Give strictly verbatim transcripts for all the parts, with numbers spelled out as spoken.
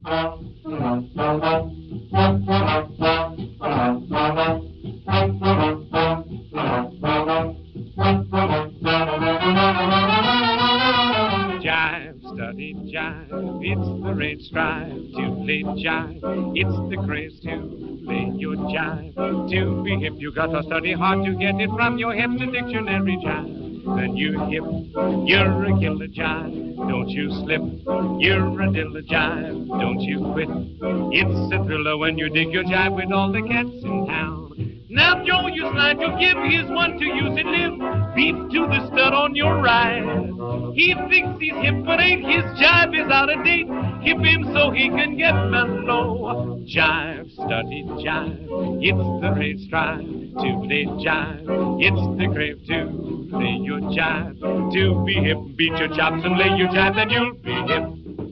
Jive, study jive, it's the red stripe to lay jive. It's the craze to lay your jive. To be hip, you gotta study hard to get it from your hip to dictionary jive. Then you hip, you're a killer jive. Don't you slip, you're a dilla jive. Don't you quit, it's a thriller when you dig your jive with all the cats in town. Now Joe, you slide to give, here's one to use it live. Beat to the stud on your ride. He thinks he's hip, but ain't his jive is out of date. Hip him so he can get mellow. Jive, study jive, it's the red stripe to lay jive. It's the crave to lay your jive. To be hip, beat your chops and lay your jive, then you'll be hip.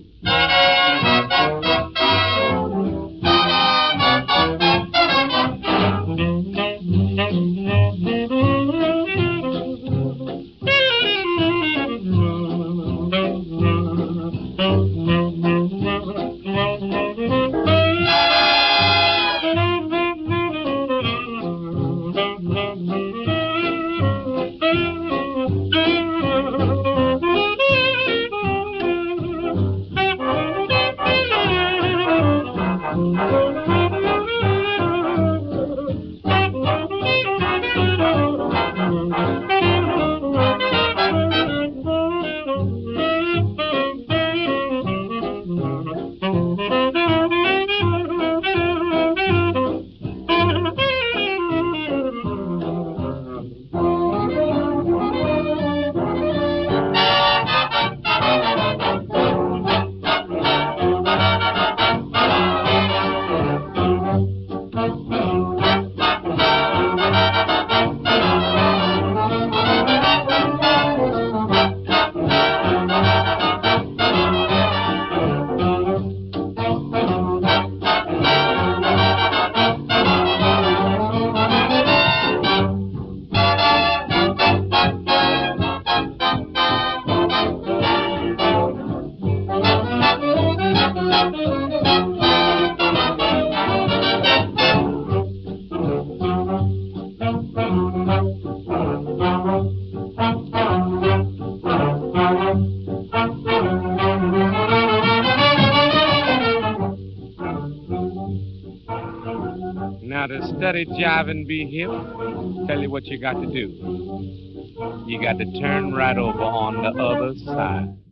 Now to study jive and be hip, tell you what you got to do. You got to turn right over on the other side.